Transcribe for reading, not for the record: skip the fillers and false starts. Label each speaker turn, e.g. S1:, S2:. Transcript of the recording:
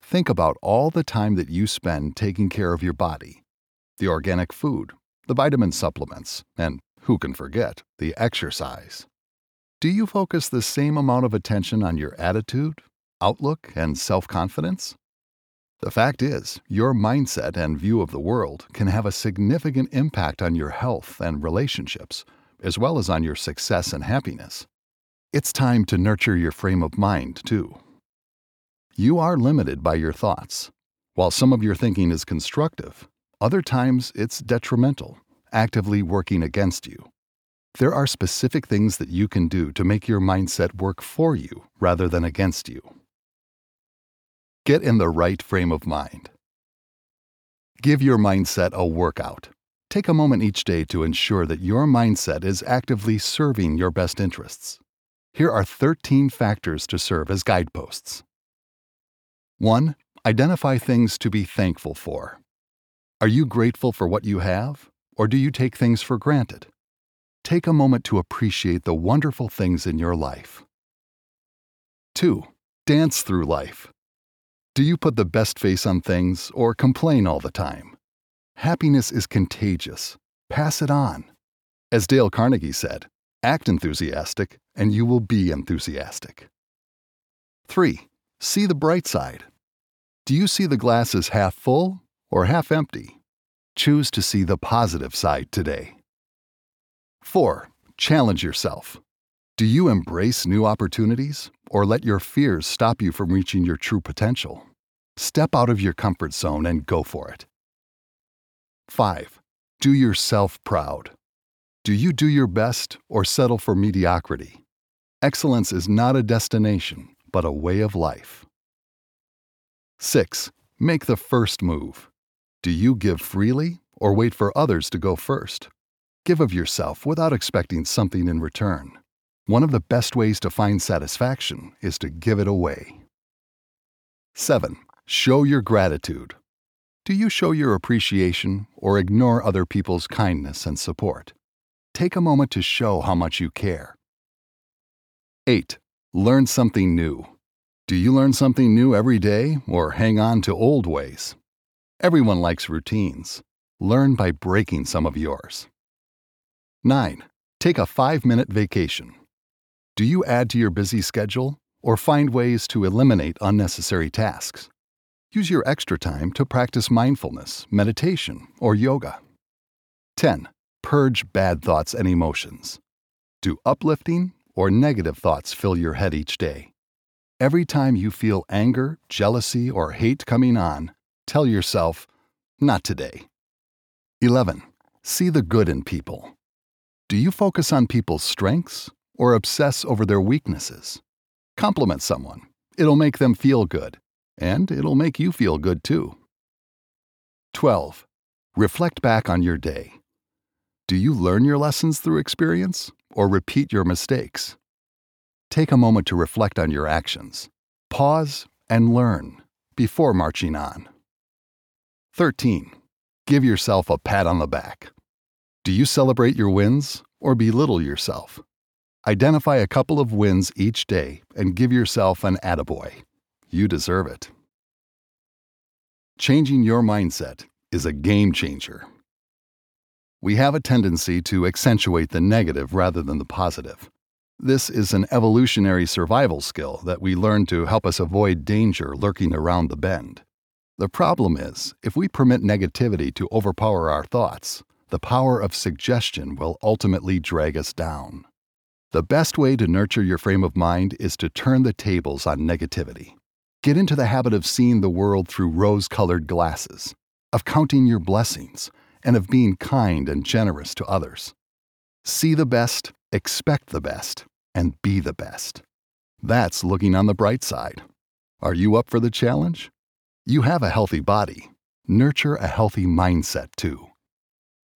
S1: Think about all the time that you spend taking care of your body, the organic food, the vitamin supplements, and who can forget, the exercise. Do you focus the same amount of attention on your attitude, outlook, and self-confidence? The fact is, your mindset and view of the world can have a significant impact on your health and relationships, as well as on your success and happiness. It's time to nurture your frame of mind, too. You are limited by your thoughts. While some of your thinking is constructive, other times it's detrimental, actively working against you. There are specific things that you can do to make your mindset work for you rather than against you. Get in the right frame of mind. Give your mindset a workout. Take a moment each day to ensure that your mindset is actively serving your best interests. Here are 13 factors to serve as guideposts. 1. Identify things to be thankful for. Are you grateful for what you have, or do you take things for granted? Take a moment to appreciate the wonderful things in your life. 2. Dance through life. Do you put the best face on things or complain all the time? Happiness is contagious. Pass it on. As Dale Carnegie said, act enthusiastic and you will be enthusiastic. 3. See the bright side. Do you see the glass as half full or half empty? Choose to see the positive side today. 4. Challenge yourself. Do you embrace new opportunities or let your fears stop you from reaching your true potential? Step out of your comfort zone and go for it. 5. Do yourself proud. Do you do your best or settle for mediocrity? Excellence is not a destination, but a way of life. 6. Make the first move. Do you give freely or wait for others to go first? Give of yourself without expecting something in return. One of the best ways to find satisfaction is to give it away. 7. Show your gratitude. Do you show your appreciation or ignore other people's kindness and support? Take a moment to show how much you care. 8. Learn something new. Do you learn something new every day or hang on to old ways? Everyone likes routines. Learn by breaking some of yours. 9. Take a 5-minute vacation. Do you add to your busy schedule or find ways to eliminate unnecessary tasks? Use your extra time to practice mindfulness, meditation, or yoga. 10. Purge bad thoughts and emotions. Do uplifting or negative thoughts fill your head each day? Every time you feel anger, jealousy, or hate coming on, tell yourself, not today. 11. See the good in people. Do you focus on people's strengths or obsess over their weaknesses? Compliment someone. It'll make them feel good, and it'll make you feel good too. 12. Reflect back on your day. Do you learn your lessons through experience or repeat your mistakes? Take a moment to reflect on your actions. Pause and learn before marching on. 13. Give yourself a pat on the back. Do you celebrate your wins or belittle yourself? Identify a couple of wins each day and give yourself an attaboy. You deserve it. Changing your mindset is a game changer. We have a tendency to accentuate the negative rather than the positive. This is an evolutionary survival skill that we learn to help us avoid danger lurking around the bend. The problem is, if we permit negativity to overpower our thoughts, the power of suggestion will ultimately drag us down. The best way to nurture your frame of mind is to turn the tables on negativity. Get into the habit of seeing the world through rose-colored glasses, of counting your blessings, and of being kind and generous to others. See the best, expect the best, and be the best. That's looking on the bright side. Are you up for the challenge? You have a healthy body. Nurture a healthy mindset too.